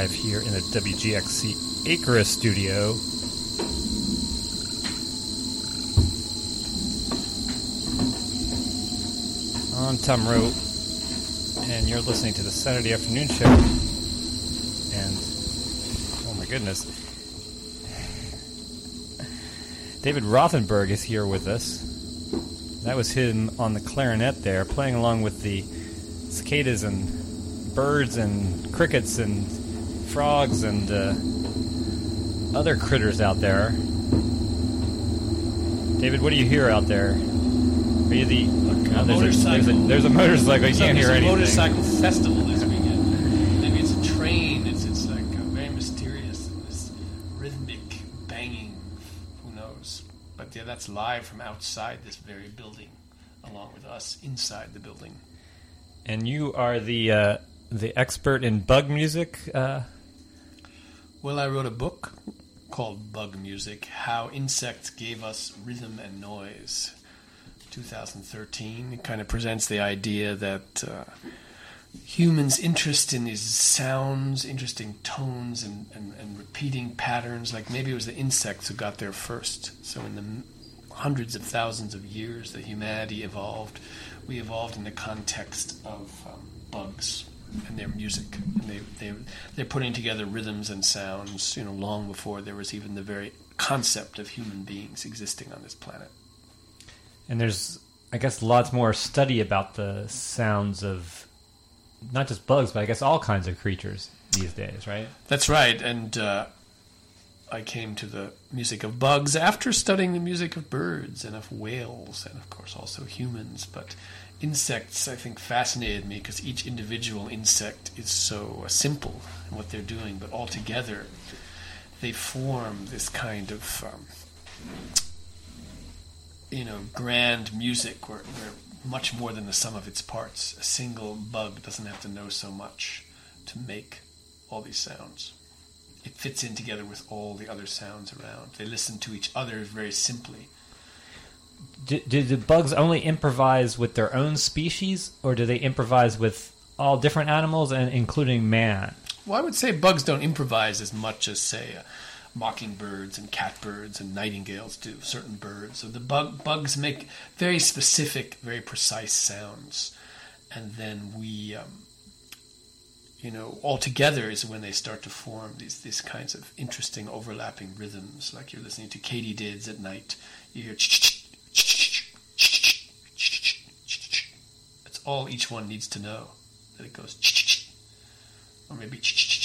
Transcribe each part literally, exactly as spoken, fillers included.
live here in the W G X C Acra studio. I'm Tom Rowe, and you're listening to the Saturday Afternoon Show. And, oh my goodness, David Rothenberg is here with us. That was him on the clarinet there, playing along with the cicadas and birds and crickets and frogs and uh, other critters out there. David, what do you hear out there? Are you the... A oh, there's, motorcycle. A, there's, a, there's a motorcycle. You so can't hear anything. There's a motorcycle festival this weekend. Maybe it's a train. It's it's like uh, very mysterious. And this rhythmic banging. Who knows? But yeah, that's live from outside this very building, along with us inside the building. And you are the uh, the expert in bug music? Uh... Well, I wrote a book called Bug Music, How Insects Gave Us Rhythm and Noise. twenty thirteen. It kind of presents the idea that uh, humans' interest in these sounds, interesting tones, and, and, and repeating patterns, like maybe it was the insects who got there first. So in the hundreds of thousands of years that humanity evolved, we evolved in the context of um, bugs and their music. And they, they, they're putting together rhythms and sounds, you know, long before there was even the very concept of human beings existing on this planet. And there's, I guess, lots more study about the sounds of not just bugs, but I guess all kinds of creatures these days, right? That's right. And uh, I came to the music of bugs after studying the music of birds and of whales and, of course, also humans. But insects, I think, fascinated me because each individual insect is so uh, simple in what they're doing, but all together they form this kind of... Um, you know, grand music where, where much more than the sum of its parts. A single bug doesn't have to know so much to make all these sounds. It fits in together with all the other sounds around. They listen to each other very simply. Do, do the bugs only improvise with their own species, or do they improvise with all different animals, and including man? Well, I would say bugs don't improvise as much as, say, uh, mockingbirds and catbirds and nightingales do, certain birds. So the bug, bugs make very specific, very precise sounds. And then we, um, you know, all together is when they start to form these, these kinds of interesting overlapping rhythms. Like you're listening to katydids at night. You hear that's all each one needs to know, that it goes or maybe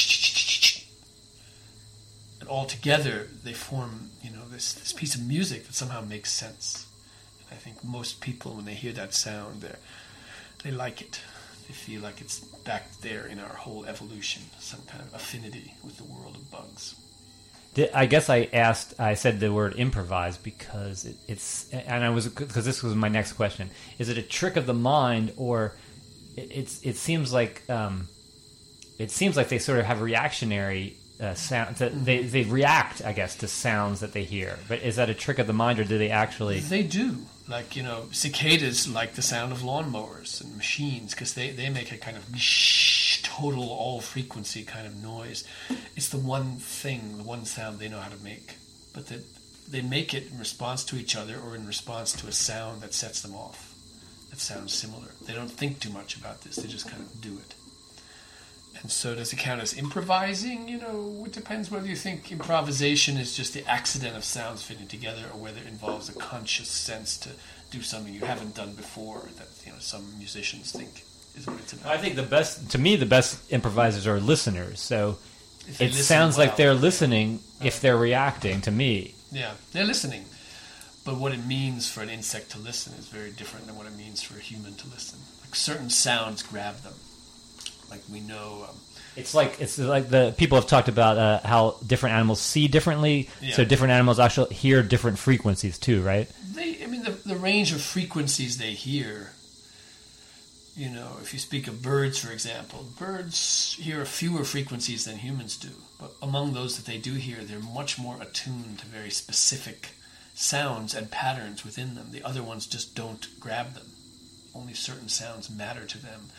and all together they form, you know, this, this piece of music that somehow makes sense. And I think most people, when they hear that sound, they they like it. They feel like it's back there in our whole evolution, some kind of affinity with the world of bugs. I guess I asked, I said the word improvise because it, it's, and I was, because this was my next question. Is it a trick of the mind, or it, it's, it seems like, um, it seems like they sort of have reactionary Uh, sound, to, they they react, I guess, to sounds that they hear. But is that a trick of the mind, or do they actually... They do. Like, you know, cicadas like the sound of lawnmowers and machines because they, they make a kind of total all-frequency kind of noise. It's the one thing, the one sound they know how to make. But that they make it in response to each other or in response to a sound that sets them off. That sounds similar. They don't think too much about this. They just kind of do it. And so does it count as improvising? You know, it depends whether you think improvisation is just the accident of sounds fitting together or whether it involves a conscious sense to do something you haven't done before that, you know, some musicians think is what it's about. I think the best, to me, the best improvisers are listeners. So it listen sounds well, like they're listening if they're reacting to me. Yeah, they're listening. But what it means for an insect to listen is very different than what it means for a human to listen. Like certain sounds grab them. Like we know, um, it's like it's like the people have talked about uh, how different animals see differently. Yeah. So different animals actually hear different frequencies too, right? They, I mean, the the range of frequencies they hear. You know, if you speak of birds, for example, birds hear fewer frequencies than humans do. But among those that they do hear, they're much more attuned to very specific sounds and patterns within them. The other ones just don't grab them. Only certain sounds matter to them.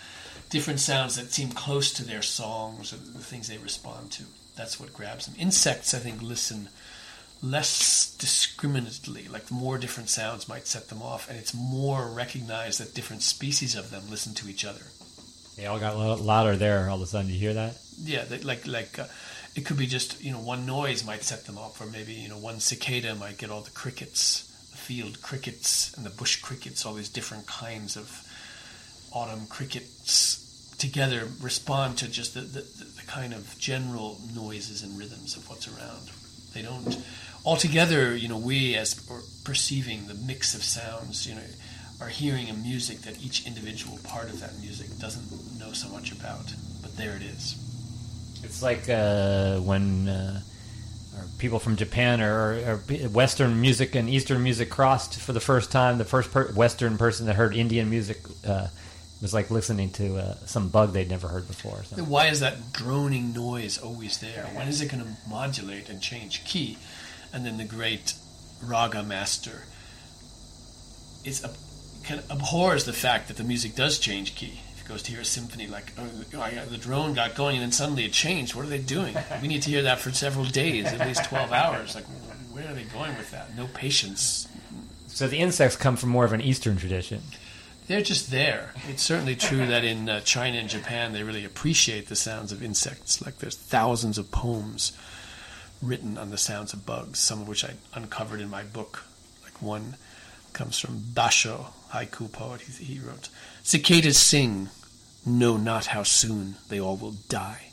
different sounds that seem close to their songs or the things they respond to. That's what grabs them. Insects, I think, listen less discriminately, like more different sounds might set them off, and it's more recognized that different species of them listen to each other. They all got lo- louder there all of a sudden. You hear that? Yeah, they, like like uh, it could be just, you know, one noise might set them off, or maybe, you know, one cicada might get all the crickets, the field crickets and the bush crickets, all these different kinds of autumn crickets together respond to just the, the, the kind of general noises and rhythms of what's around. They don't altogether, you know, we as perceiving the mix of sounds, you know, are hearing a music that each individual part of that music doesn't know so much about, but there it is. It's like uh, when uh, or people from Japan or, or Western music and Eastern music crossed for the first time. The first per- Western person that heard Indian music uh, was like listening to uh, some bug they'd never heard before. So. Why is that droning noise always there? When is it going to modulate and change key? And then the great raga master is a, kind of abhors the fact that the music does change key. If he goes to hear a symphony, like, oh, I got, the drone got going and then suddenly it changed. What are they doing? We need to hear that for several days, at least twelve hours. Like, where are they going with that? No patience. So the insects come from more of an Eastern tradition. They're just there. It's certainly true that in uh, China and Japan they really appreciate the sounds of insects. Like there's thousands of poems written on the sounds of bugs, some of which I uncovered in my book. Like one comes from Basho, haiku poet. He, he wrote, "Cicadas sing, know not how soon they all will die."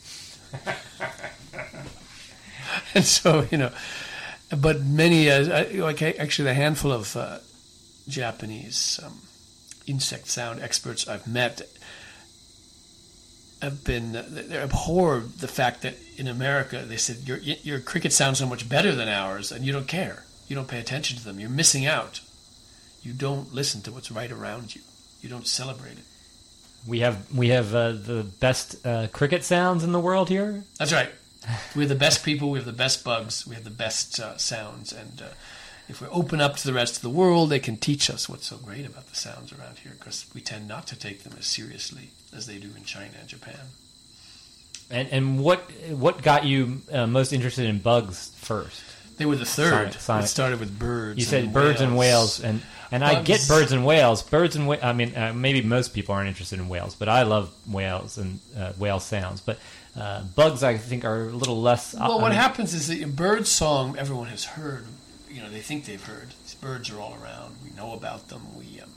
And so, you know, but many, uh, like actually a handful of uh, Japanese um, insect sound experts I've met have been, they abhor the fact that in America they said your your crickets sound so much better than ours and you don't care, you don't pay attention to them, you're missing out, you don't listen to what's right around you, you don't celebrate it. We have we have uh, the best uh, cricket sounds in the world here. That's right. We have the best people, we have the best bugs, we have the best uh, sounds, and uh, if we open up to the rest of the world, they can teach us what's so great about the sounds around here, because we tend not to take them as seriously as they do in China and Japan. And and what what got you uh, most interested in bugs first? They were the third. Sonic, Sonic. It started with birds. You said and birds whales. and whales, and and I get birds and whales. Birds and wh- I mean, uh, maybe most people aren't interested in whales, but I love whales and uh, whale sounds. But uh, bugs, I think, are a little less. Well, uh, what I mean, happens is that a bird song everyone has heard. You know, they think they've heard. These birds are all around. We know about them. We um,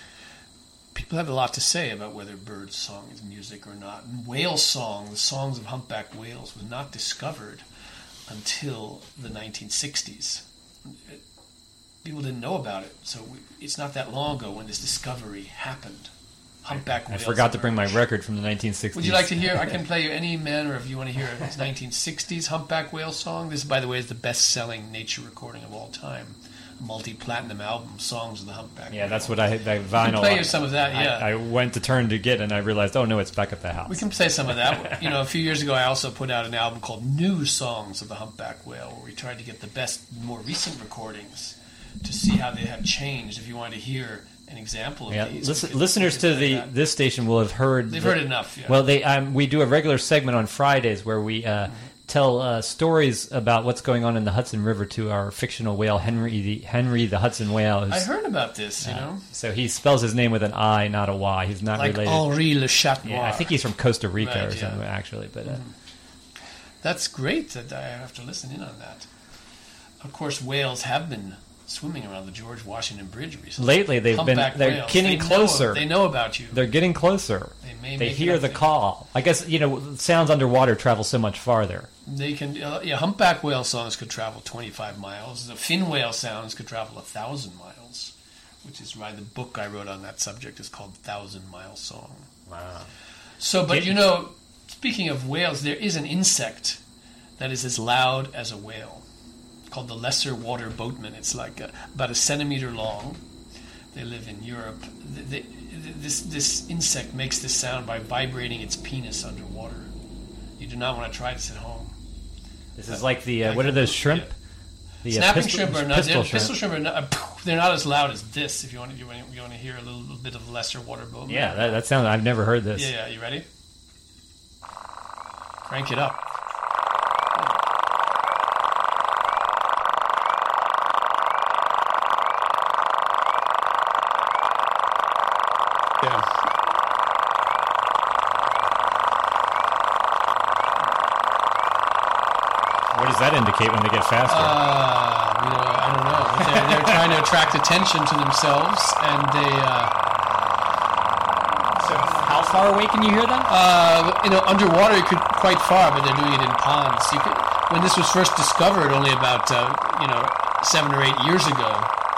people have a lot to say about whether bird song is music or not. And whale song, the songs of humpback whales, was not discovered until the nineteen sixties. It, people didn't know about it, so we, it's not that long ago when this discovery happened. Humpback I whales. forgot to bring my emerged. record from the nineteen sixties. Would you like to hear? I can play you any manner if you want to hear this nineteen sixties humpback whale song. This, by the way, is the best-selling nature recording of all time. A multi-platinum album, Songs of the Humpback Yeah, Whale. that's what I that We vinyl. can play you some of that, yeah. I, I went to turn to get, and I realized, oh no, it's back at the house. We can play some of that. You know, a few years ago, I also put out an album called New Songs of the Humpback Whale, where we tried to get the best, more recent recordings to see how they have changed. If you want to hear an example of Yeah, these, listen, we could- listeners we could to play the that. this station will have heard. They've the- heard enough. Yeah. Well, they um, we do a regular segment on Fridays where we uh, Mm-hmm. tell uh, stories about what's going on in the Hudson River to our fictional whale, Henry the Henry the Hudson whale. who's- I heard about this. You uh, know, so he spells his name with an I, not a Y. He's not like related. Henri Le Chat Noir. Yeah, I think he's from Costa Rica Right, or yeah. something, actually. But uh, That's great that I have to listen in on that. Of course, whales have been swimming around the George Washington Bridge recently. lately they've Humpback been they're whales. getting They know- closer. they know about you. They're getting closer. They may They make hear it the up. call. I guess you know sounds underwater travel so much farther. They can, uh, yeah. Humpback whale songs could travel twenty-five miles. The fin whale sounds could travel a thousand miles, which is why the book I wrote on that subject is called Thousand Mile Song. Wow. So, but Did- you know, speaking of whales, there is an insect that is as loud as a whale, called the lesser water boatman. It's like a, about a centimeter long. They live in Europe. They, they, this this insect makes this sound by vibrating its penis underwater. You do not want to try this at home. This is like the uh, Like what are a- those shrimp? yeah. The uh, Snapping pistol- shrimp are not pistol pistol, shrimp. shrimp are not. They're not as loud as this. If you want to, you want to, you want to hear a little, little bit of lesser water boat. Yeah, that, that sounds. I've never heard this. Yeah, yeah. You ready? Crank it up. Yeah. What does that indicate when they get faster? Uh, you know, I don't know. They're, they're trying to attract attention to themselves, and they, uh, So how far away can you hear them? uh, you know, underwater you could quite far, but they're doing it in ponds. You could, when this was first discovered, only about uh, you know seven or eight years ago.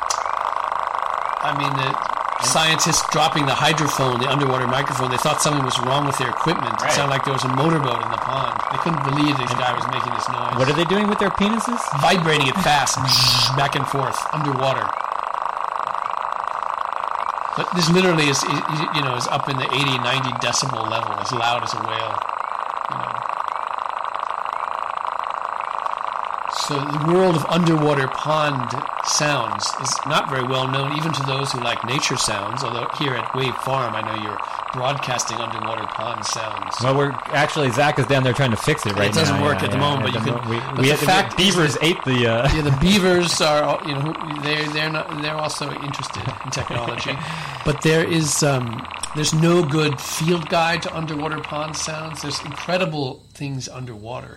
I mean, the scientists dropping the hydrophone, the underwater microphone, they thought something was wrong with their equipment. Right. It sounded like there was a motorboat in the pond. They couldn't believe this guy was making this noise. What are they doing with their penises? Vibrating it fast, back and forth, underwater. But this literally is, is, you know, is up in the eighty, ninety decibel level, as loud as a whale. You know. So the world of underwater pond sounds is not very well known, even to those who like nature sounds. Although here at Wave Farm, I know you're broadcasting underwater pond sounds. Well, we're actually Zach is down there trying to fix it right now. It doesn't now, work yeah, at the yeah, moment, but at you the can. mo- We, but we the had, fact is beavers that- ate the. Uh, Yeah, the beavers are, you know, they're they're not they're also interested in technology, but there is um, there's no good field guide to underwater pond sounds. There's incredible things underwater.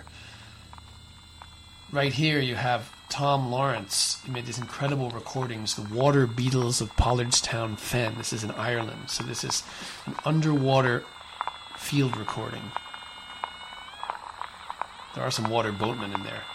Right here, you have Tom Lawrence. He made these incredible recordings, the water beetles of Pollardstown Fen. This is in Ireland, so this is an underwater field recording. There are some water boatmen in there.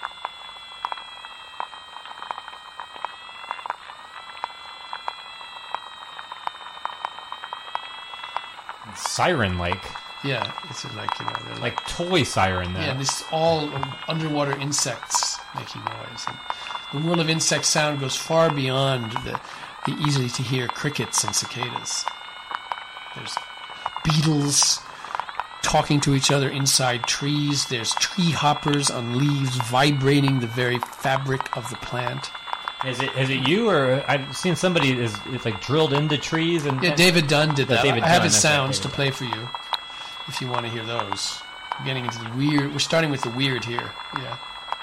Siren like. Yeah, it's like, you know, they're like, Like toy siren, though. yeah, this is all underwater insects making noise. And the world of insect sound goes far beyond the, the easy to hear crickets and cicadas. There's beetles talking to each other inside trees. There's tree hoppers on leaves vibrating the very fabric of the plant. Is it is it you or I've seen somebody is it's like drilled into trees and Yeah, David Dunn did Yeah, that. David I have Dunn, his that's right, sounds David to play for you if you want to hear those. We're getting into the weird. We're starting with the weird here. Yeah.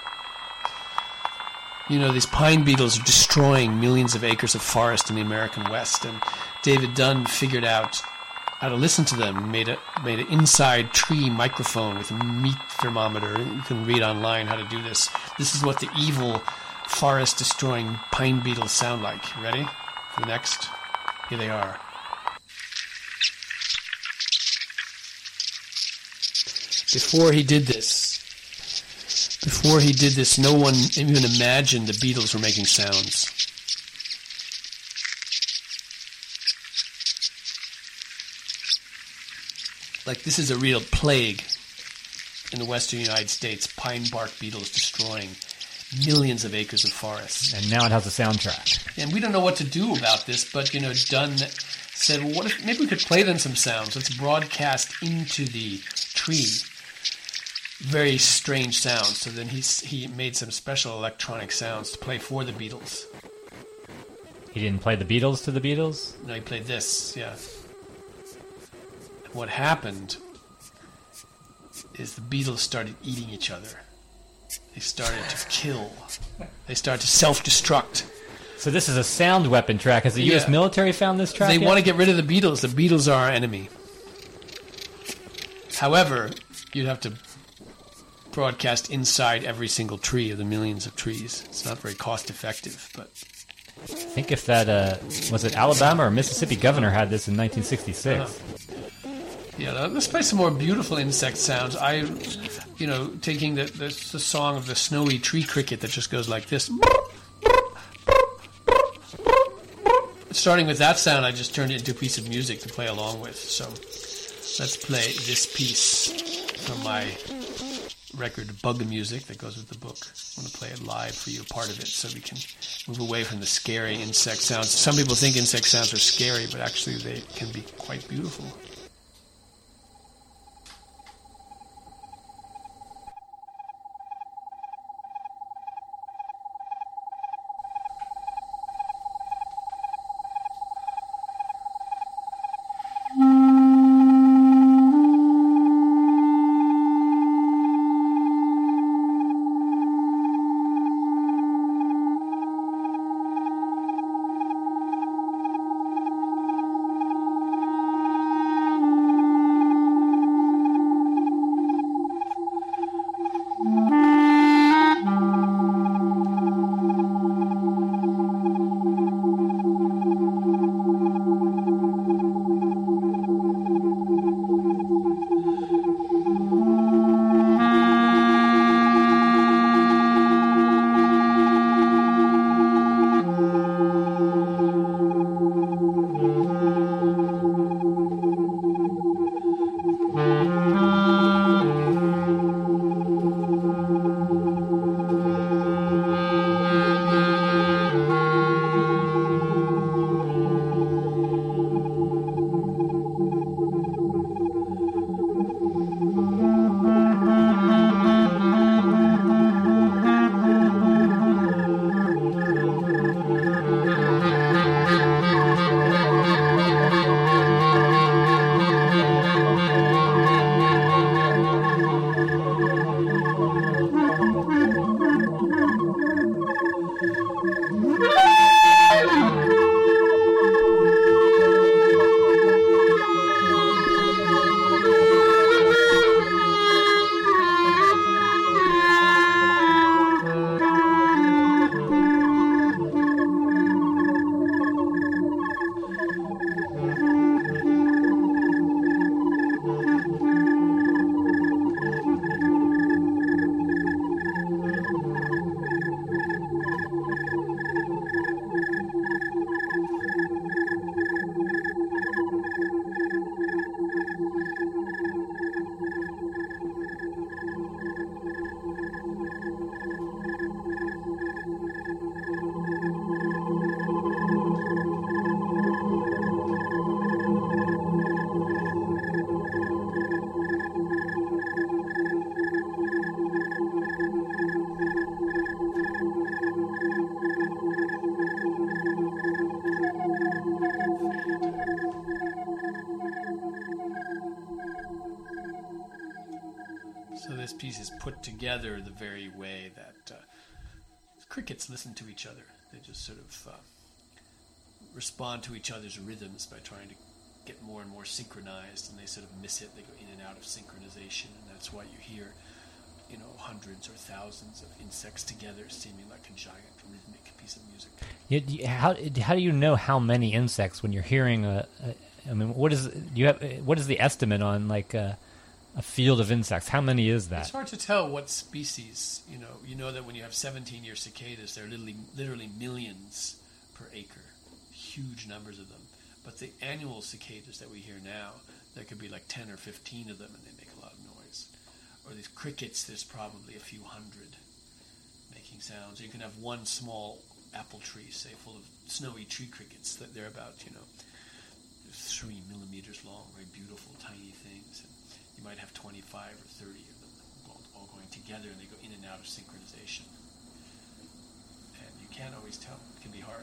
You know, these pine beetles are destroying millions of acres of forest in the American West, and David Dunn figured out how to listen to them and made a made an inside tree microphone with a meat thermometer. You can read online how to do this. This is what the evil forest destroying pine beetles sound like. You ready for the next? Here they are. Before he did this, before he did this, no one even imagined the beetles were making sounds. Like, this is a real plague in the western United States. Pine bark beetles destroying millions of acres of forests. and now it has a soundtrack. And we don't know what to do about this, but, you know, Dunn said, well, what if maybe we could play them some sounds? Let's broadcast into the tree very strange sounds. So then he, he made some special electronic sounds to play for the Beatles. He didn't play the Beatles to the Beatles? No, he played this, yeah. And what happened is the Beatles started eating each other. They started to kill. They started to self-destruct. So this is a sound weapon track. Has the U S Yeah. military found this track They yet? want to get rid of the Beatles. The Beatles are our enemy. However, you'd have to broadcast inside every single tree of the millions of trees. It's not very cost-effective, but I think if that, uh, was it Alabama or Mississippi governor had this in nineteen sixty-six. Uh-huh. yeah. Let's play some more beautiful insect sounds. I, you know, taking the the, the song of the snowy tree cricket that just goes like this. Starting with that sound, I just turned it into a piece of music to play along with. So let's play this piece from my record, Bug Music, that goes with the book. I want to play it live for you, part of it, so we can move away from the scary insect sounds. Some people think insect sounds are scary, but actually they can be quite beautiful. put together the very way that uh, crickets listen to each other. They just sort of uh, respond to each other's rhythms by trying to get more and more synchronized, and they sort of miss it. They go in and out of synchronization, and that's why you hear, you know, hundreds or thousands of insects together, seeming like a giant rhythmic piece of music. You, you, how how do you know how many insects when you're hearing a? a I mean, what is do you have? What is the estimate on like a, a field of insects? How many is that? It's hard to tell what species. You know, you know that when you have seventeen-year cicadas, there are literally literally millions per acre, huge numbers of them. But the annual cicadas that we hear now, there could be like ten or fifteen of them, and they make a lot of noise. Or these crickets, there's probably a few hundred making sounds. You can have one small apple tree, say, full of snowy tree crickets. That they're about, you know, three millimeters long, very beautiful, tiny things. And you might have twenty-five or thirty of them all, all going together, and they go in and out of synchronization. And you can't always tell. It can be hard.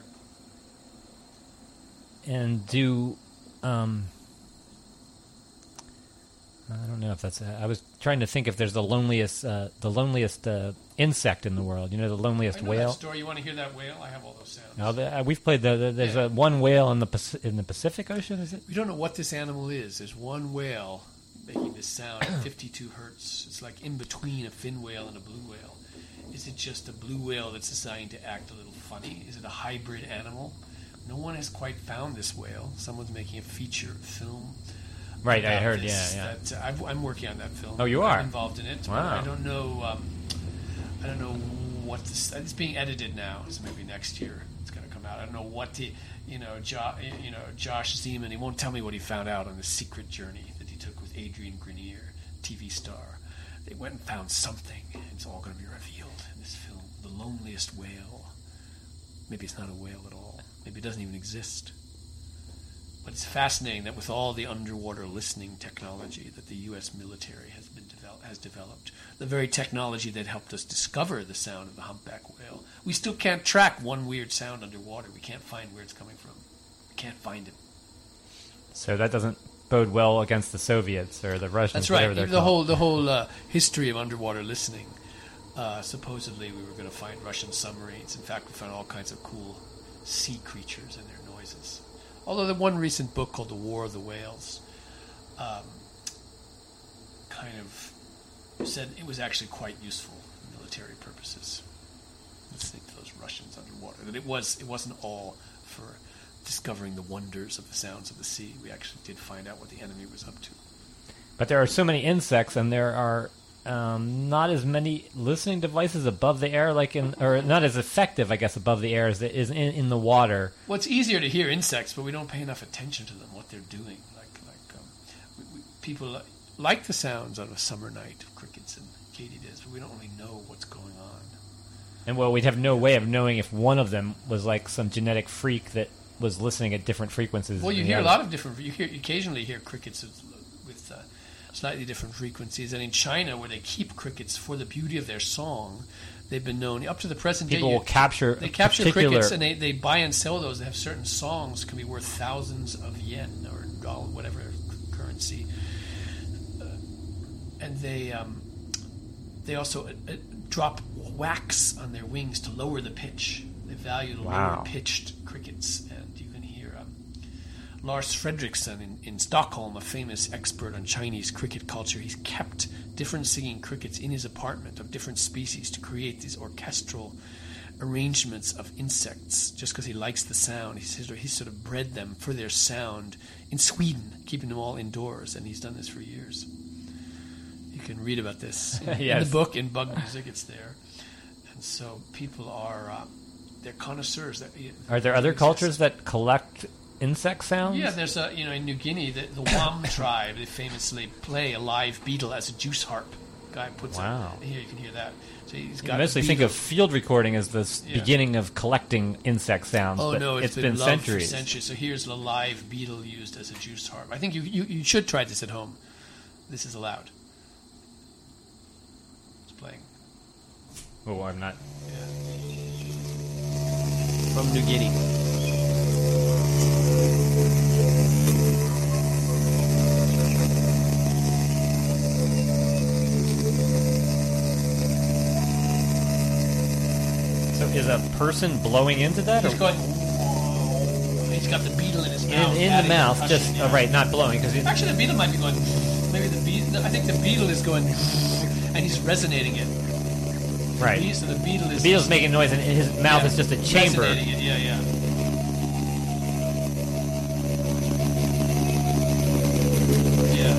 And do, um, I don't know if that's. A, I was trying to think if there's the loneliest, uh, the loneliest uh, insect in the world. You know, the loneliest I know whale. That story. You want to hear that whale? I have all those sounds. No, the, uh, we've played the. the there's Yeah. a one whale in the Paci- in the Pacific Ocean. Is it? We don't know what this animal is. There's one whale making this sound at fifty-two hertz. It's like in between a fin whale and a blue whale. Is it just a blue whale that's designed to act a little funny? Is it a hybrid animal? No one has quite found this whale. Someone's making a feature film. Right, I about heard. this, Yeah, yeah. That, uh, I've, I'm working on that film. Oh, you are? I'm involved in it. Wow. I don't know. Um, I don't know what this. It's being edited now, so maybe next year it's going to come out. I don't know what the, you know, jo, you know, Josh Zeman. He won't tell me what he found out on the secret journey that he took with Adrian Grenier, T V star. They went and found something. And it's all going to be revealed in this film. The loneliest whale. Maybe it's not a whale at all. Maybe it doesn't even exist. But it's fascinating that with all the underwater listening technology that the U S military has been develop, has developed, the very technology that helped us discover the sound of the humpback whale, we still can't track one weird sound underwater. We can't find where it's coming from. We can't find it. So that doesn't bode well against the Soviets or the Russians. That's right. Whatever they're The called. whole the whole uh, history of underwater listening. Uh, supposedly, we were going to find Russian submarines. In fact, we found all kinds of cool sea creatures and their noises. Although the one recent book called The War of the Whales um, kind of said it was actually quite useful for military purposes. Listening to those Russians underwater. That it was it wasn't all for discovering the wonders of the sounds of the sea. We actually did find out what the enemy was up to. But there are so many insects, and there are um, not as many listening devices above the air, like in, or not as effective, I guess, above the air as it is in, in the water. Well, it's easier to hear insects, but we don't pay enough attention to them, what they're doing. Like, like um, we, we, people li- like the sounds on a summer night of crickets and katydids, but we don't really know what's going on. And well, we'd have no way of knowing if one of them was like some genetic freak that was listening at different frequencies. Well, you than the hear a other. lot of different. You hear you occasionally hear crickets with, with uh, slightly different frequencies. And in China, where they keep crickets for the beauty of their song, they've been known up to the present People day. will capture They capture particular... crickets and they, they buy and sell those. They have certain songs can be worth thousands of yen or dollar, whatever currency. Uh, and they um, they also uh, uh, drop wax on their wings to lower the pitch. They value the Wow. lower pitched crickets, and you can hear um, Lars Fredriksson in, in Stockholm, a famous expert on Chinese cricket culture. He's kept different singing crickets in his apartment of different species to create these orchestral arrangements of insects just because he likes the sound. He's, sort of- he's sort of bred them for their sound in Sweden, keeping them all indoors, and he's done this for years. You can read about this in, in Yes. the book, in Bug Music, it's there. And so people are, uh, they're connoisseurs. That, Are there other cultures that collect insect sounds? Yeah, there's a, you know, in New Guinea, the, the Wam tribe, they famously play a live beetle as a juice harp. Guy puts Wow. it, here you can hear that. So he's You got mostly think beetle. of field recording as the s Yeah. beginning of collecting insect sounds, Oh but no, it's it's been, loved centuries. For centuries. So here's the live beetle used as a juice harp. I think you, you you should try this at home. This is allowed. It's playing. Oh, I'm not. From New Guinea. is a person blowing into that? He's Or going. He's got the beetle in his in, mouth. in the adding mouth, percussion, just yeah. uh, right, not blowing because Actually, the beetle might be going. Maybe the beetle. I think the beetle is going, and he's resonating it. right. He's, the beetle is. The Beatles making noise, and his mouth yeah, is just a chamber. Resonating it. Yeah, yeah. Yeah.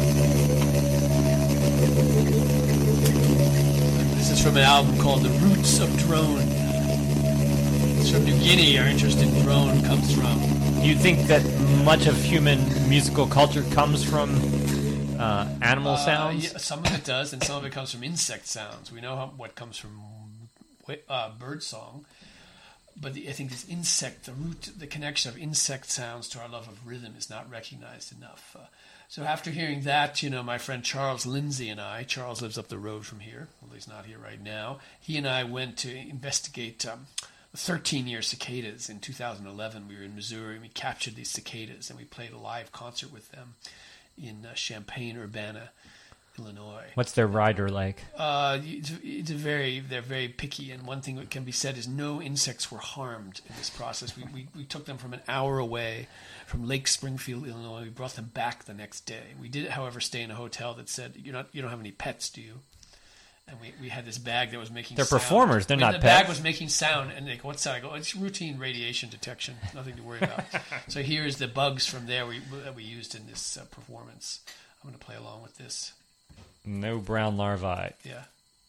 This is from an album called "The Roots of Drone." It's from New Guinea. Our interest in drone comes from. Do you think that much of human musical culture comes from uh, animal Uh, sounds? yeah, some of it does, and some of it comes from insect sounds. We know how, what comes from uh, bird song, but the, I think this insect, the root, the connection of insect sounds to our love of rhythm is not recognized enough. Uh, so after hearing that, you know, my friend Charles Lindsay and I, Charles lives up the road from here, well, he's not here right now, he and I went to investigate um, thirteen-year cicadas. In two thousand eleven, we were in Missouri, and we captured these cicadas, and we played a live concert with them in uh, Champaign-Urbana, Illinois. What's their rider like? Uh, it's, it's a very, they're very picky, and one thing that can be said is no insects were harmed in this process. We, we, we took them from an hour away from Lake Springfield, Illinois. We brought them back the next day. We did, however, stay in a hotel that said, "You're not, you don't have any pets, do you?" And we, we had this bag that was making They're sound. performers, they're I mean, not the bag pets. was making sound, and they go, "What sound?" I go, "It's routine radiation detection, nothing to worry about." So here's the bugs from there we, that we used in this uh, performance. I'm going to play along with this. No brown larvae. Yeah.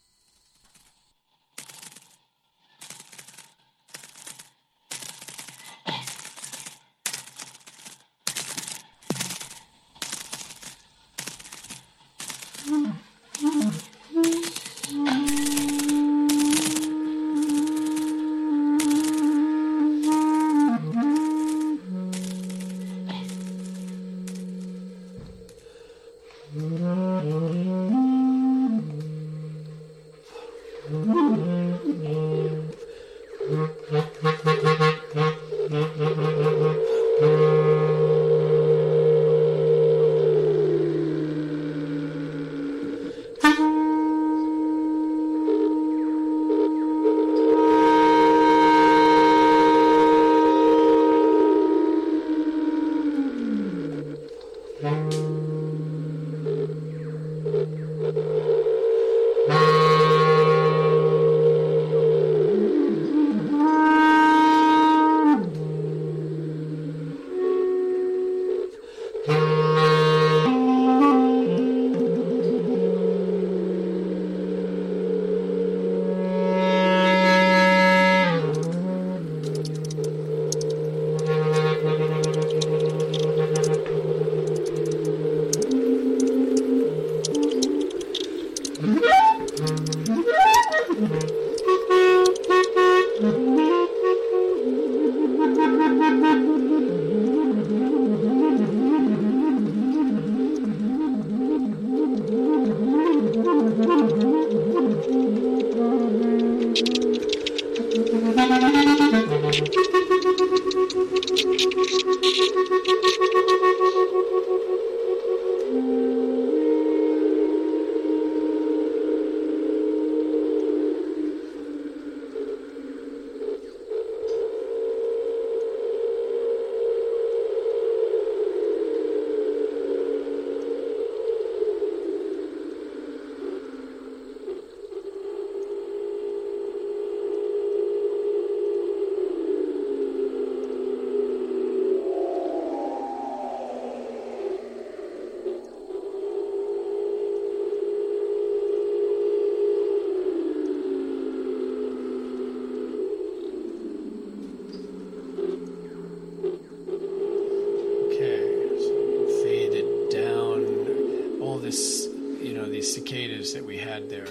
That we had there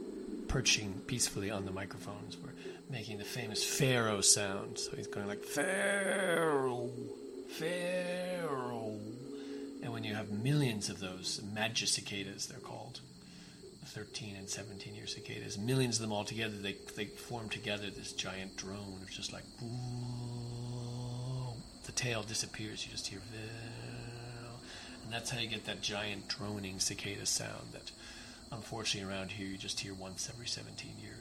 perching peacefully on the microphones were making the famous Pharaoh sound. So he's going like Pharaoh, Pharaoh. And when you have millions of those Magicicadas, they're called, thirteen and seventeen year cicadas, millions of them all together, they they form together this giant drone. It's just like, the tail disappears, you just hear, and that's how you get that giant droning cicada sound that unfortunately around here you just hear once every seventeen years.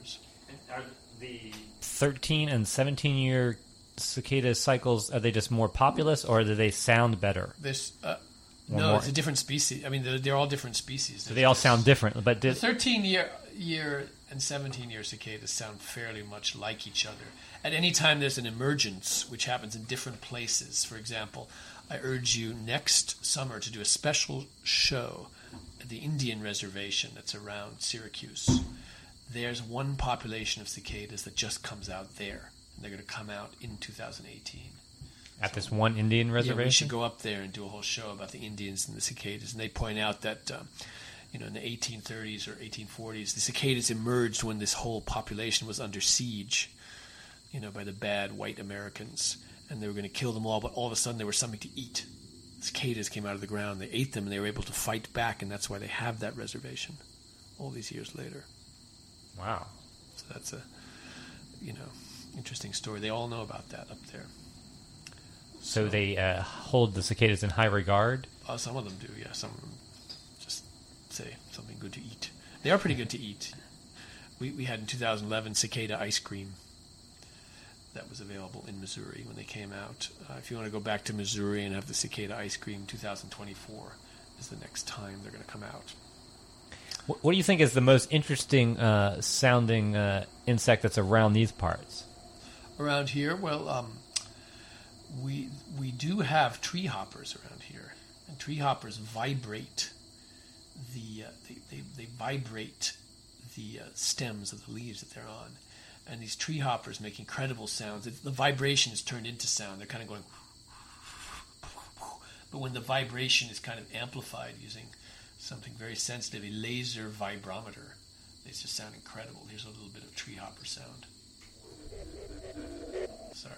Are the thirteen and seventeen year cicada cycles, are they just more populous, or do they sound better? This uh, Or no, more- it's a different species. I mean, they're, they're all different species. So they all sound different, but The did, thirteen year year and seventeen year cicadas sound fairly much like each other. At any time there's an emergence, which happens in different places. For example, I urge you next summer to do a special show at the Indian reservation that's around Syracuse. There's one population of cicadas that just comes out there, and they're going to come out in two thousand eighteen. at this one Indian Yeah, reservation? we should go up there and do a whole show about the Indians and the cicadas. And they point out that, um, you know, in the eighteen thirties or eighteen forties, the cicadas emerged when this whole population was under siege, you know, by the bad white Americans. And they were going to kill them all, but all of a sudden there was something to eat. Cicadas came out of the ground. They ate them, and they were able to fight back, and that's why they have that reservation all these years later. Wow. So that's a, you know, interesting story. They all know about that up there. So they uh, hold the cicadas in high regard? Uh, some of them do, yeah. Some of them just say something good to eat. They are pretty good to eat. We we had in two thousand eleven cicada ice cream that was available in Missouri when they came out. Uh, if you want to go back to Missouri and have the cicada ice cream, two thousand twenty-four is the next time they're going to come out. What, what do you think is the most interesting uh, sounding uh, insect that's around these parts? Around here, well, um, we we do have tree hoppers around here, and tree hoppers vibrate the uh, they, they they vibrate the uh, stems of the leaves that they're on, and these tree hoppers make incredible sounds. It, the vibration is turned into sound. They're kind of going, but when the vibration is kind of amplified using something very sensitive, a laser vibrometer, they just sound incredible. Here's a little bit of tree hopper sound. Sorry.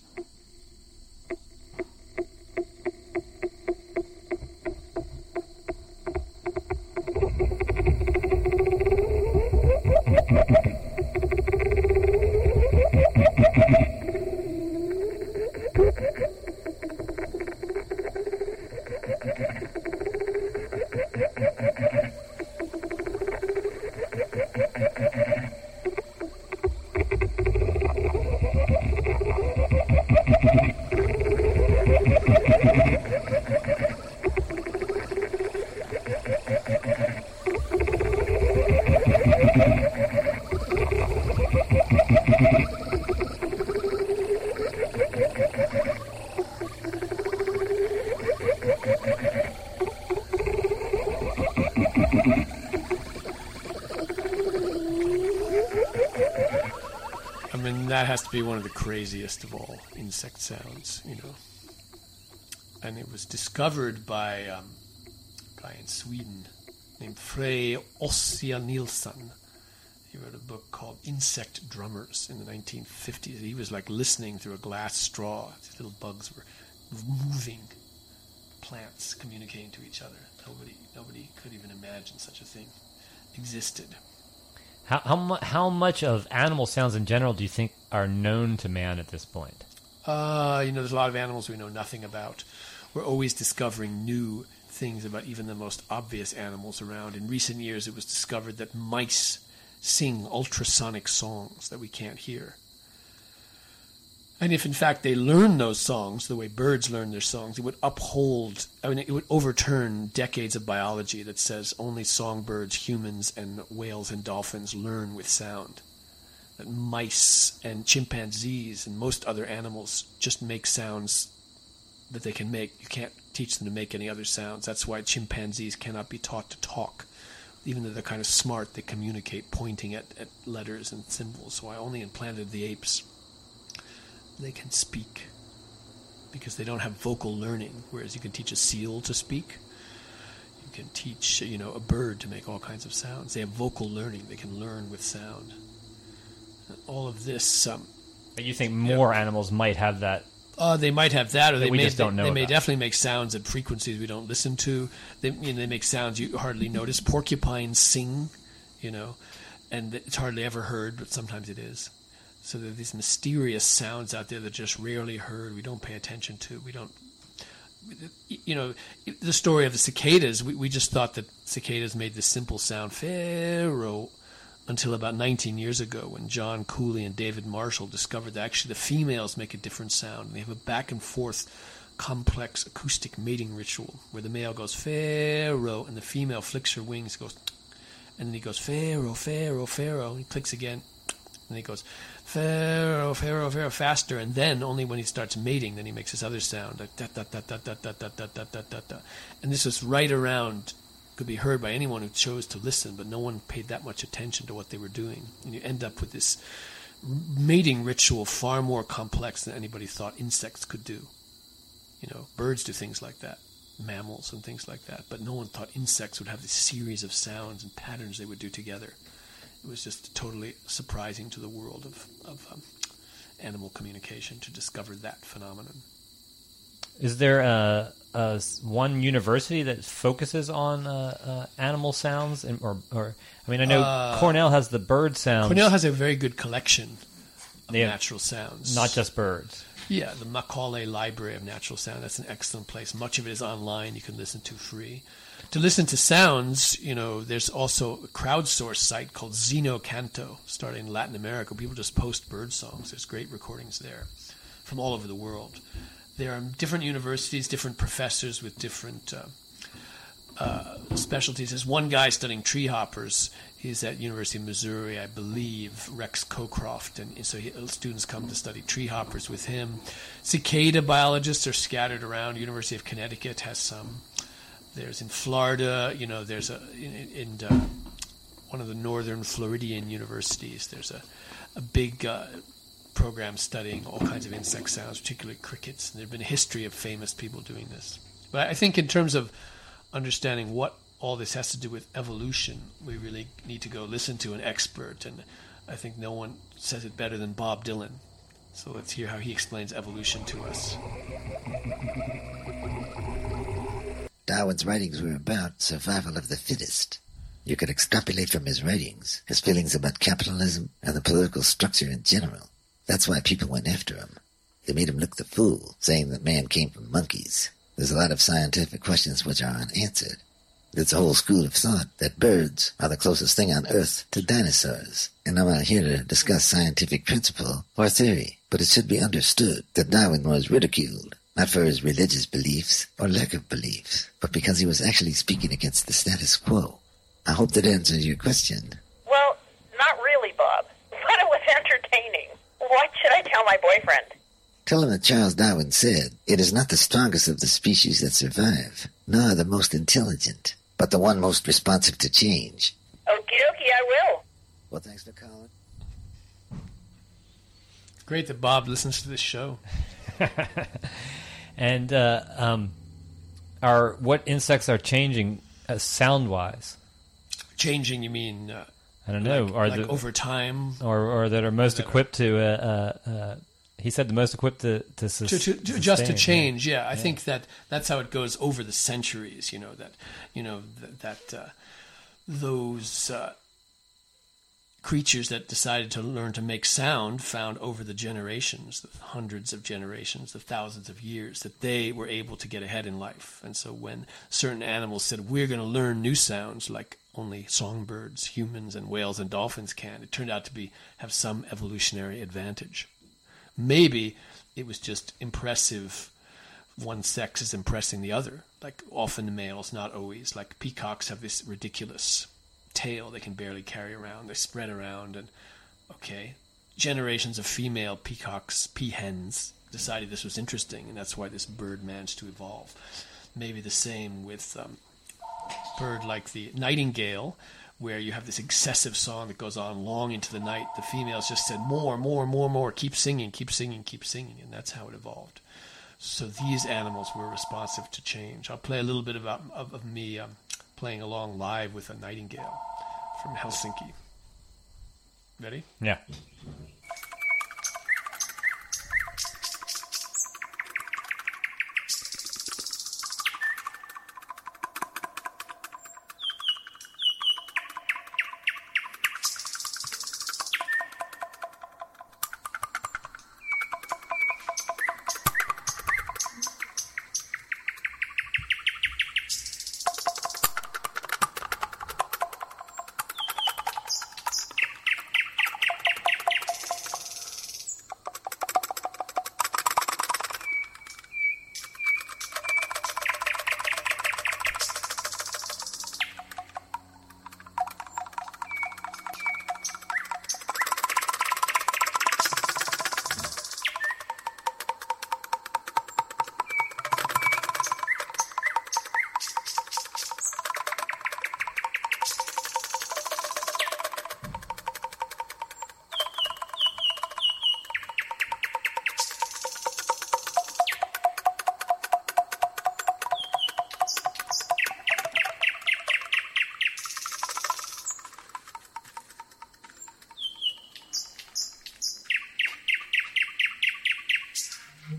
I mean, that has to be one of the craziest of all insect sounds, you know. And it was discovered by um, a guy in Sweden named Frey Ossia Nilsson. He wrote a book called Insect Drummers in the nineteen fifties. He was like listening through a glass straw. These little bugs were moving, plants communicating to each other. Nobody, nobody could even imagine such a thing existed. How how, mu- how much of animal sounds in general do you think are known to man at this point? Uh, you know, there's a lot of animals we know nothing about. We're always discovering new things about even the most obvious animals around. In recent years, it was discovered that mice sing ultrasonic songs that we can't hear. And if, in fact, they learn those songs the way birds learn their songs, it would uphold, I mean, it would overturn decades of biology that says only songbirds, humans, and whales and dolphins learn with sound. That mice and chimpanzees and most other animals just make sounds that they can make. You can't teach them to make any other sounds. That's why chimpanzees cannot be taught to talk. Even though they're kind of smart, they communicate pointing at, at letters and symbols. So I only in Planet of the Apes they can speak because they don't have vocal learning, whereas you can teach a seal to speak. You can teach, you know, a bird to make all kinds of sounds. They have vocal learning. They can learn with sound. And all of this... Um, But you think more yeah. animals might have that? Uh, they might have that, or they we may, just don't know they, they about. may definitely make sounds at frequencies we don't listen to. They, you know, they make sounds you hardly notice. Porcupines sing, you know, and it's hardly ever heard, but sometimes it is. So there are these mysterious sounds out there that are just rarely heard. We don't pay attention to. We don't, you know, the story of the cicadas. We, we just thought that cicadas made this simple sound, pharaoh, until about nineteen years ago when John Cooley and David Marshall discovered that actually the females make a different sound. They have a back and forth complex acoustic mating ritual where the male goes pharaoh and the female flicks her wings, goes, and then he goes pharaoh, pharaoh, pharaoh, and he clicks again, and he goes pharaoh, pharaoh, pharaoh, faster, and then only when he starts mating, then he makes this other sound, like da da da da da da da da da da da da, and this was right around, could be heard by anyone who chose to listen, but no one paid that much attention to what they were doing, and you end up with this mating ritual far more complex than anybody thought insects could do. You know, birds do things like that, mammals and things like that, but no one thought insects would have this series of sounds and patterns they would do together. It was just totally surprising to the world of, of um, animal communication to discover that phenomenon. Is there a, a one university that focuses on uh, uh, animal sounds, and, or, or I mean, I know uh, Cornell has the bird sounds. Cornell has a very good collection of they natural sounds, not just birds. Yeah, the Macaulay Library of Natural Sound. That's an excellent place. Much of it is online. You can listen to free. To listen to sounds, you know, there's also a crowdsourced site called Xenocanto, starting in Latin America. People just post bird songs. There's great recordings there from all over the world. There are different universities, different professors with different uh, uh, specialties. There's one guy studying tree hoppers. He's at University of Missouri, I believe, Rex Cocroft, and so he, students come to study tree hoppers with him. Cicada biologists are scattered around. University of Connecticut has some. There's in Florida, you know, there's a in, in uh, one of the northern Floridian universities. There's a a big uh, program studying all kinds of insect sounds, particularly crickets. And there's been a history of famous people doing this. But I think in terms of understanding what all this has to do with evolution, we really need to go listen to an expert, and I think no one says it better than Bob Dylan. So let's hear how he explains evolution to us. Darwin's writings were about survival of the fittest. You could extrapolate from his writings his feelings about capitalism and the political structure in general. That's why people went after him. They made him look the fool, saying that man came from monkeys. There's a lot of scientific questions which are unanswered. There's a whole school of thought that birds are the closest thing on Earth to dinosaurs, and I'm not here to discuss scientific principle or theory, but it should be understood that Darwin was ridiculed, not for his religious beliefs or lack of beliefs, but because he was actually speaking against the status quo. I hope that answers your question. Well, not really, Bob, but it was entertaining. What should I tell my boyfriend? Tell him that Charles Darwin said, it is not the strongest of the species that survive, nor the most intelligent, but the one most responsive to change. Okie dokie, I will. Well, thanks for calling. Great that Bob listens to this show. And uh, um, are what insects are changing uh, sound-wise? Changing, you mean? Uh, I don't know. Like, are like the, over time, or or that are most that equipped to? Uh, uh, uh, he said the most equipped to to, sus- to, to, to sustain, just to change. Yeah, Yeah, I yeah. think that that's how it goes over the centuries. You know that you know that, that uh, those uh, creatures that decided to learn to make sound found over the generations, the hundreds of generations, the thousands of years, that they were able to get ahead in life. And so when certain animals said, we're going to learn new sounds like only songbirds, humans, and whales and dolphins can, it turned out to be have some evolutionary advantage. Maybe it was just impressive. One sex is impressing the other. Like often the males, not always. Like peacocks have this ridiculous tail they can barely carry around. They spread around, and okay, generations of female peacocks, peahens, decided this was interesting, and that's why this bird managed to evolve. Maybe the same with um, bird like the nightingale, where you have this excessive song that goes on long into the night. The females just said more, more, more, more, keep singing, keep singing, keep singing, and that's how it evolved. So these animals were responsive to change. I'll play a little bit about of, of me um, playing along live with a nightingale from Helsinki. Ready? Yeah.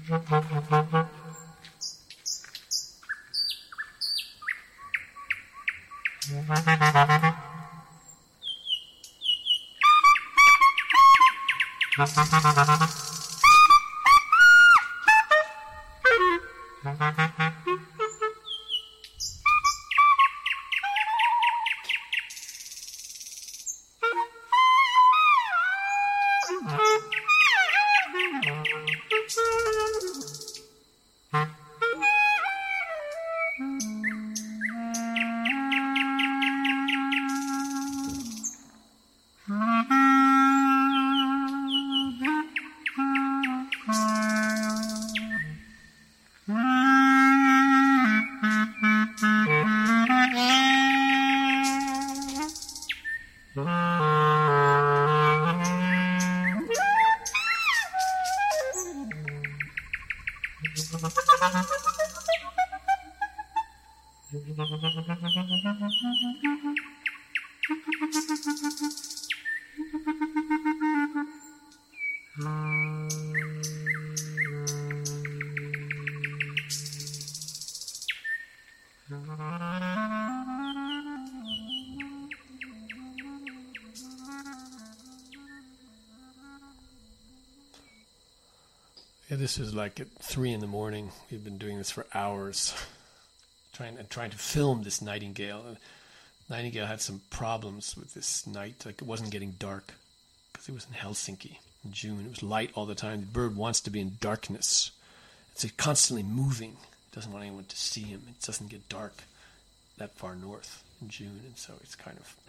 Yeah, this was like at three in the morning. We've been doing this for hours, trying and trying to film this nightingale. And Nightingale had some problems with this night. Like, it wasn't getting dark because it was in Helsinki in June. It was light all the time. The bird wants to be in darkness. It's constantly moving. It doesn't want anyone to see him. It doesn't get dark that far north in June, and so it's kind of.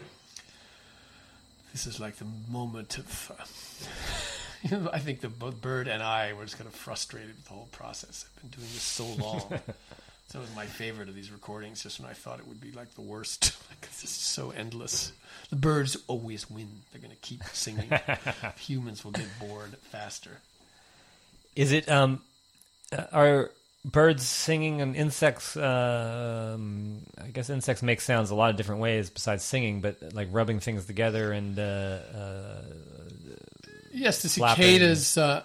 This is like the moment of. Uh, I think the both bird and I were just kind of frustrated with the whole process. I've been doing this so long. So it was my favorite of these recordings, just when I thought it would be like the worst. Like, it's just so endless. The birds always win. They're going to keep singing. Humans will get bored faster. Is it, um, are birds singing and insects, uh, um, I guess insects make sounds a lot of different ways besides singing, but like rubbing things together and, uh, uh yes, the cicadas, uh,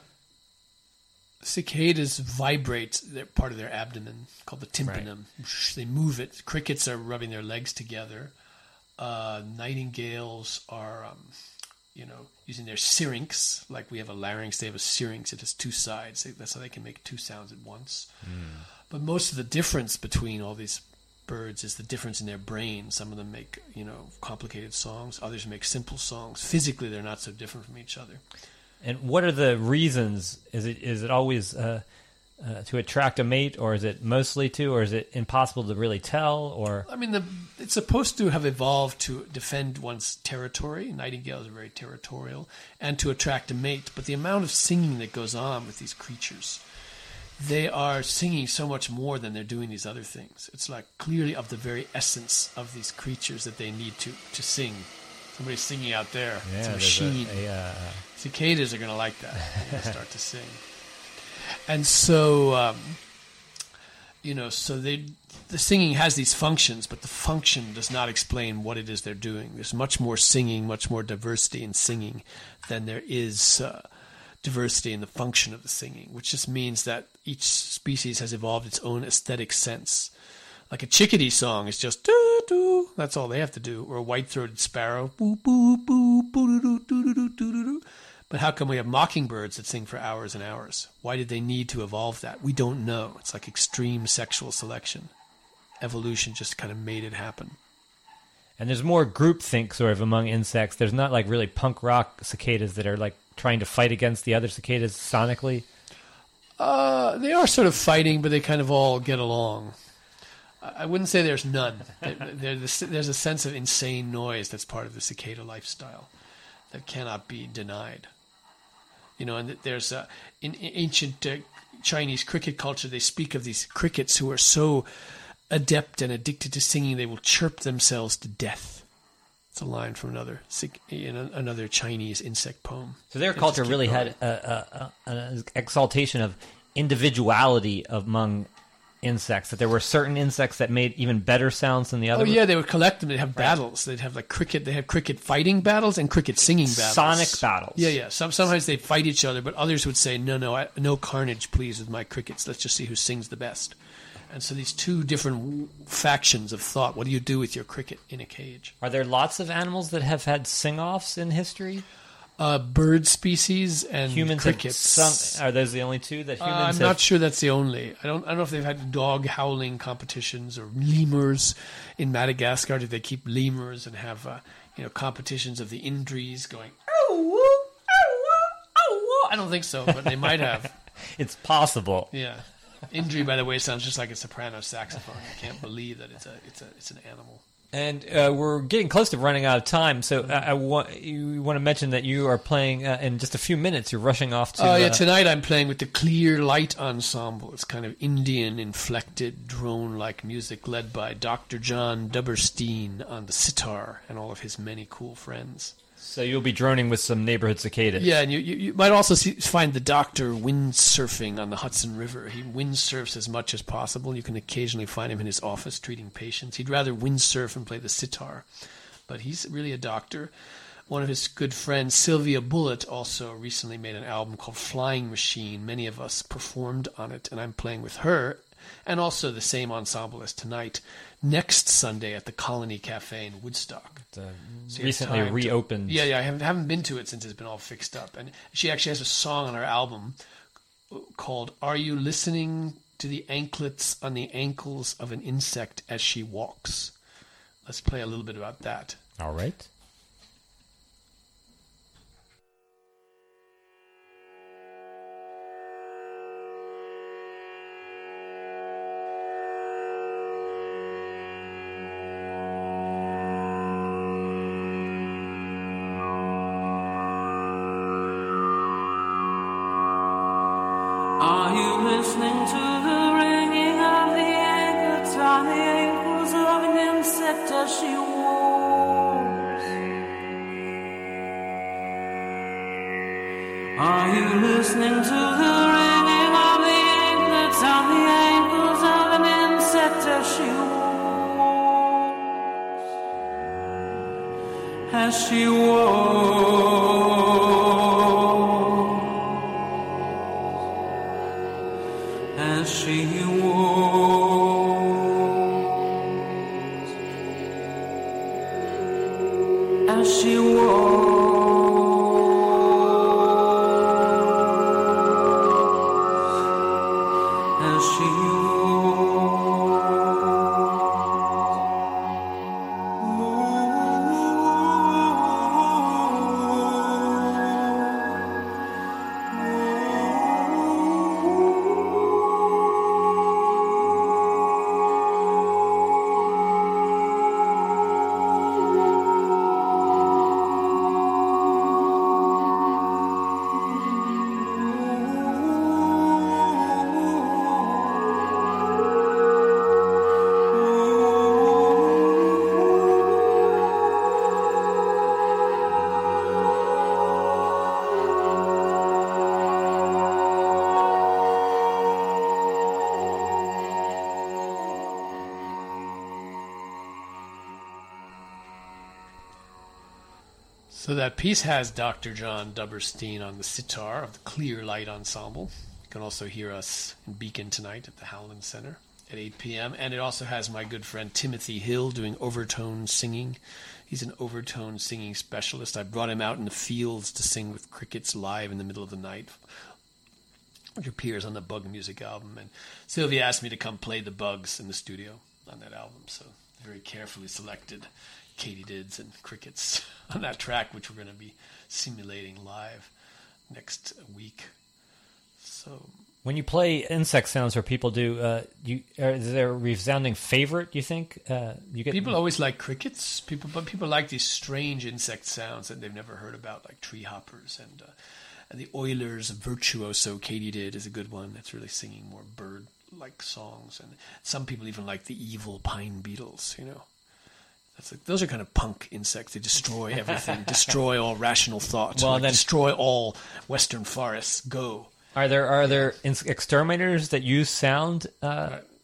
cicadas vibrate their, part of their abdomen called the tympanum. Right. They move it. Crickets are rubbing their legs together. Uh, nightingales are, um, you know, using their syrinx. Like we have a larynx, they have a syrinx. It has two sides. That's how they can make two sounds at once. Mm. But most of the difference between all these birds is the difference in their brain. Some of them make, you know, complicated songs. Others make simple songs. Physically, they're not so different from each other. And what are the reasons? Is it is it always uh, uh, to attract a mate, or is it mostly to, or is it impossible to really tell? Or I mean, the, it's supposed to have evolved to defend one's territory. Nightingales are very territorial, and to attract a mate. But the amount of singing that goes on with these creatures, they are singing so much more than they're doing these other things. It's like clearly of the very essence of these creatures that they need to, to sing. Somebody's singing out there. Yeah, it's a machine. A, a, uh, Cicadas are going to like that. They're going to start to sing. And so, um, you know, so they, the singing has these functions, but the function does not explain what it is they're doing. There's much more singing, much more diversity in singing than there is uh, diversity in the function of the singing, which just means that each species has evolved its own aesthetic sense. Like a chickadee song is just doo doo. That's all they have to do. Or a white-throated sparrow, boo boo boo boo doo doo doo doo doo doo. But how come we have mockingbirds that sing for hours and hours? Why did they need to evolve that? We don't know. It's like extreme sexual selection. Evolution just kind of made it happen. And there's more groupthink sort of among insects. There's not like really punk rock cicadas that are like trying to fight against the other cicadas sonically. Uh, they are sort of fighting, but they kind of all get along. I wouldn't say there's none. There's a sense of insane noise that's part of the cicada lifestyle that cannot be denied. You know, and there's a, in ancient uh, Chinese cricket culture, they speak of these crickets who are so adept and addicted to singing they will chirp themselves to death. It's a line from another in another Chinese insect poem. So their culture really going. had a, a, a, an exaltation of individuality among insects, that there were certain insects that made even better sounds than the Oh other. yeah, they would collect them. They'd have battles. They'd have like cricket. They have cricket fighting battles and cricket singing battles. Sonic battles. Yeah, yeah. Some sometimes they fight each other, but others would say, "No, no, I, no carnage, please, with my crickets. Let's just see who sings the best." And so these two different factions of thought. What do you do with your cricket in a cage? Are there lots of animals that have had sing-offs in history? Uh, bird species and Humans crickets. have sung, are those the only two that Uh, humans I'm have? not sure that's the only. I don't. I don't know if they've had dog howling competitions or lemurs in Madagascar. Did they keep lemurs and have uh, you know competitions of the Indries going? Oh, woo, oh, woo, oh, woo. I don't think so, but they might have. It's possible. Yeah, Indri, by the way, sounds just like a soprano saxophone. I can't believe that it's a it's a it's an animal. And uh, we're getting close to running out of time, so I, I want you want to mention that you are playing uh, in just a few minutes. You're rushing off to. Oh yeah, uh, tonight I'm playing with the Clear Light Ensemble. It's kind of Indian inflected drone-like music led by Doctor John Duberstein on the sitar and all of his many cool friends. So you'll be droning with some neighborhood cicadas. Yeah, and you, you, you might also see, find the Doctor windsurfing on the Hudson River. He windsurfs as much as possible. You can occasionally find him in his office treating patients. He'd rather windsurf and play the sitar, but he's really a doctor. One of his good friends, Sylvia Bullitt, also recently made an album called Flying Machine. Many of us performed on it, and I'm playing with her, and also the same ensemble as tonight, next Sunday at the Colony Cafe in Woodstock. Uh, So you have recently time to- reopened. yeah, yeah, I haven't, haven't been to it since it's been all fixed up. And she actually has a song on her album called "Are You Listening to the Anklets on the Ankles of an Insect as She Walks?" Let's play a little bit about that. All right. Are you listening to the ringing of the anklets on the ankles of an insect as she walks? Are you listening to the ringing of the anklets on the ankles of an insect as she walks? As she walks. As she walks, as she walks, as she So that piece has Doctor John Duberstein on the sitar of the Clear Light Ensemble. You can also hear us in Beacon tonight at the Howland Center at eight p.m. And it also has my good friend Timothy Hill doing overtone singing. He's an overtone singing specialist. I brought him out in the fields to sing with crickets live in the middle of the night, which appears on the Bug Music album. And Sylvia asked me to come play the bugs in the studio on that album, so very carefully selected katydids and crickets on that track, which we're going to be simulating live next week. So when you play insect sounds, or people do, uh, you uh, is there a resounding favorite? You think uh, you get people always like crickets. People, but people like these strange insect sounds that they've never heard about, like tree hoppers and uh, and the Oilers' Virtuoso Katydid is a good one. That's really singing more bird-like songs, and some people even like the evil pine beetles. You know. That's like, those are kind of punk insects. They destroy everything, destroy all rational thought, Well, like then- destroy all western forests. Go. Are there are there ins- exterminators that use sound uh,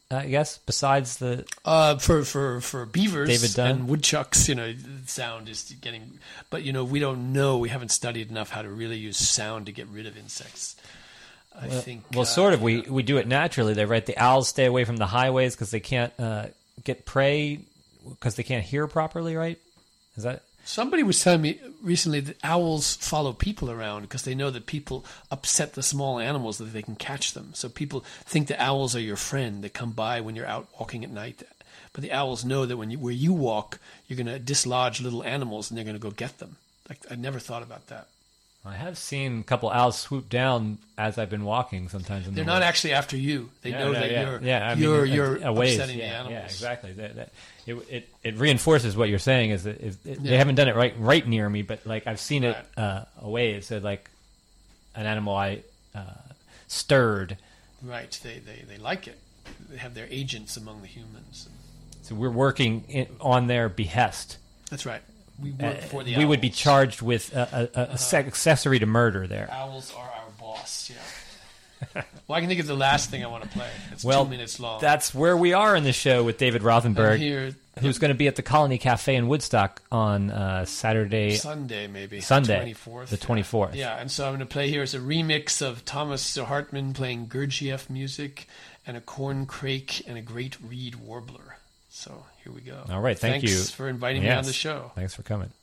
I guess, besides the... Uh, for, for, for beavers David Dunn. and woodchucks, you know, the sound is getting... But, you know, we don't know. We haven't studied enough how to really use sound to get rid of insects. I well, think... Well, uh, sort of. We, we do it naturally. They right. The owls stay away from the highways because they can't uh, get prey because they can't hear properly, right? Is that... Somebody was telling me recently that owls follow people around because they know that people upset the small animals so that they can catch them. So people think the owls are your friend. They come by when you're out walking at night. But the owls know that when you, where you walk, you're going to dislodge little animals and they're going to go get them. Like, I never thought about that. I have seen a couple owls swoop down as I've been walking sometimes. In They're the not woods. actually after you. They Yeah, know yeah, that yeah. you're yeah, I mean, you're, it- you're a ways. upsetting yeah, the animals. Yeah, exactly. That, that, it, it it reinforces what you're saying. Is that it, it, Yeah. they haven't done it right right near me, but like I've seen it Right. uh, away. It said like an animal I uh, stirred. Right. They, they, they like it. They have their agents among the humans. So we're working in, on their behest. That's right. We work Uh, for the we would be owls. charged with a, a, a, a sec- accessory to murder there. Owls are our boss, yeah. Well, I can think of the last thing I want to play. It's Well, two minutes long. That's where we are in the show with David And Rothenberg, here, who's going to be at the Colony Cafe in Woodstock on uh, Saturday. Sunday, maybe. Sunday, twenty-fourth. the twenty-fourth. Yeah, and so I'm going to play here is a remix of Thomas Hartman playing Gurdjieff music and a corn crake and a great reed warbler. So here we go. All right, thank Thanks you. for inviting me Yes. on the show. Thanks for coming.